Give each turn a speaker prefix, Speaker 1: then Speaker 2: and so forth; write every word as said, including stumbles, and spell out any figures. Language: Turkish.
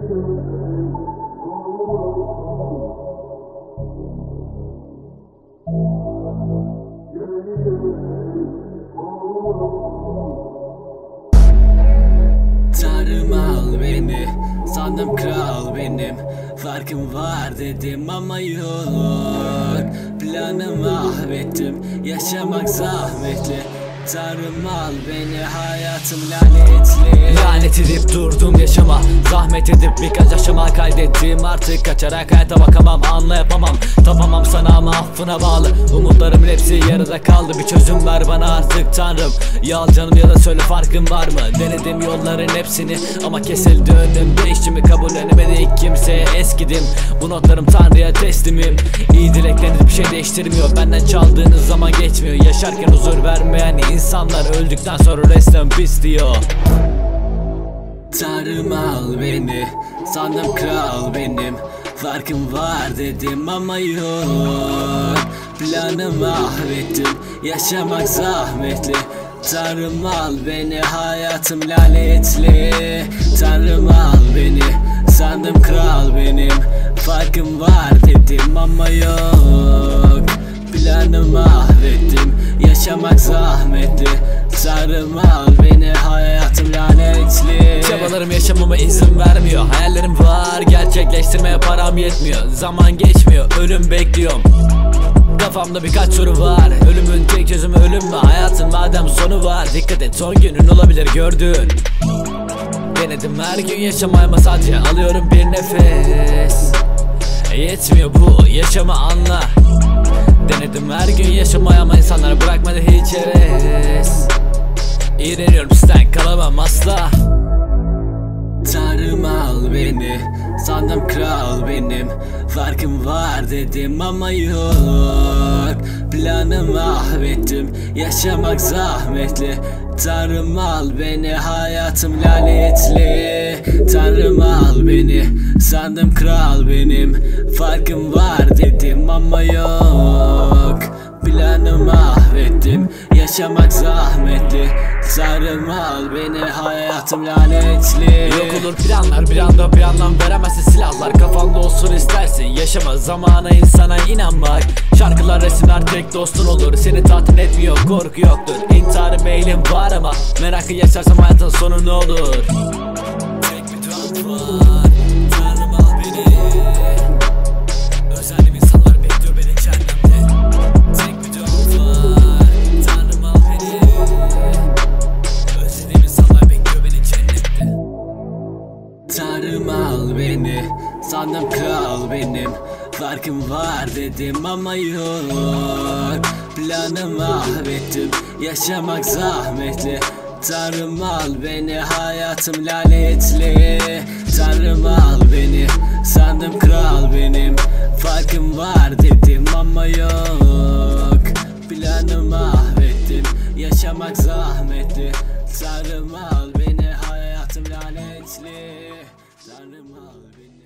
Speaker 1: Tanrım al beni, sandım kral benim. Farkım var dedim ama yok. Planımı mahvettim, yaşamak zahmetli. Tanrım al beni, hayatım lanetli.
Speaker 2: Lanet edip durdum yaşama, zahmet edip birkaç aşama kaydettim. Artık kaçarak hayata bakamam, anla yapamam. Tapamam sana ama affına bağlı. Umutlarımın hepsi yarıda kaldı, bir çözüm ver bana artık Tanrım. Ya al canım ya da söyle, farkın var mı? Denedim yolların hepsini ama kesildi önüm. Değişimi kabullenemedik kimseye, eskidim. Bu notlarım Tanrı'ya teslimim. İyi dilekleriniz bir şey değiştirmiyor, benden çaldığınız zaman geçmiyor. Yaşarken huzur vermeyen İnsanlar öldükten sonra resmen pis diyor.
Speaker 1: Tanrım al beni, sandım kral benim. Farkım var dedim ama yok. Planımı mahvettim, yaşamak zahmetli. Tanrım al beni, hayatım lanetli. Tanrım al beni, sandım kral benim. Farkım var dedim ama yok. Planımı mahvettim, yaşamak zahmetli. Tanrım al beni, hayatım lanetli.
Speaker 2: Çabalarım yaşamama izin vermiyor. Hayallerim var, gerçekleştirmeye param yetmiyor. Zaman geçmiyor, ölüm bekliyorum. Kafamda birkaç soru var. Ölümün tek çözümü ölüm mü? Hayatın madem sonu var. Dikkat et, son günün olabilir gördüğün. Denedim her gün yaşamaya ama sadece alıyorum bir nefes. Yetmiyor bu, yaşamı anla. Denedim her gün yaşamaya ama insanlar bırakmadı hiç heves. İğreniyorum sizden, kalamam asla.
Speaker 1: Tanrım al beni, sandım kral benim. Farkım var dedim ama yok. Planımı mahvettim, yaşamak zahmetli. Tanrım al beni, hayatım lanetli. Tanrım al beni, sandım kral benim. Farkım var dedim ama yok. Planımı mahvettim, yaşamak zahmetli. Tanrım al beni, hayatım lanetli.
Speaker 2: Yok olur planlar, bir anda bir anlam veremezsin silahlar. Kafanda olsun istersin, yaşama zamana, insana inanmak. Şarkılar, resimler tek dostun olur. Seni tatmin etmiyor, korku yoktur. İntihar meylim var ama merakı yaşarsam hayatın sonu ne olur?
Speaker 1: Tek bir duam var, Tanrım al beni. Özendiğim insanlar bekliyor beni cehennemde. Tek bir duam var, Tanrım al beni. Özlediğim insanlar bekliyor beni cennette. Tanrım al beni, sandım kral benim. Farkım var dedim ama yok. Planımı mahvettim, yaşamak zahmetli. Tanrım al beni, hayatım lanetli. Tanrım al beni, sandım kral benim. Farkım var dedim ama yok. Planımı mahvettim, yaşamak zahmetli. Tanrım al beni, hayatım lanetli. Tanrım al beni.